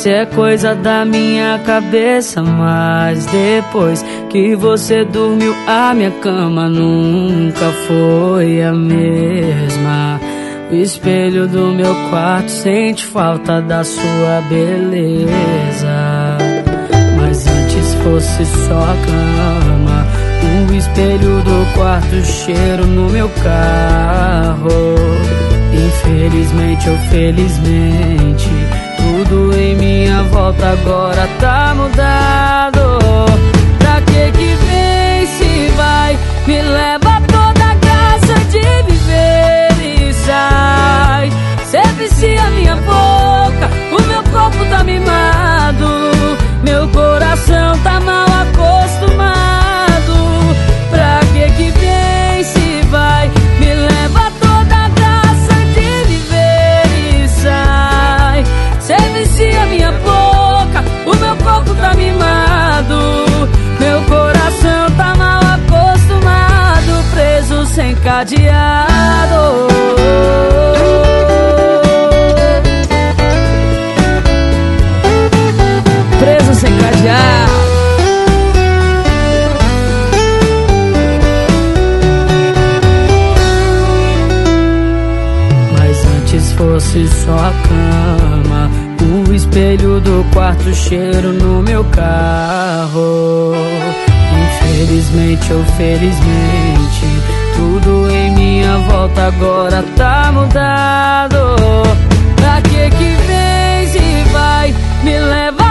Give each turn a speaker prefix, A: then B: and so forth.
A: se é coisa da minha cabeça, mas depois que você dormiu, a minha cama nunca foi a mesma. O espelho do meu quarto sente falta da sua beleza, mas antes fosse só a cama, o espelho do quarto, o cheiro no meu carro. Infelizmente ou felizmente, tudo em minha volta agora tá mudado. Pra que vem se vai, me leva toda a graça de viver e sai. Cê vicia minha boca, o meu corpo tá mimado, meu coração tá mal acostumado. Pra que vem se vai, me leva toda a graça de viver e sai. Cê vicia minha boca, o meu corpo tá mimado, meu coração tá mal acostumado, preso sem cadeado. Preso sem cadeado. Mas antes fosse só a cama, o espelho do quarto, o cheiro no meu carro. Infelizmente ou felizmente, tudo em minha volta agora tá mudado. Pra que vem se vai, me leva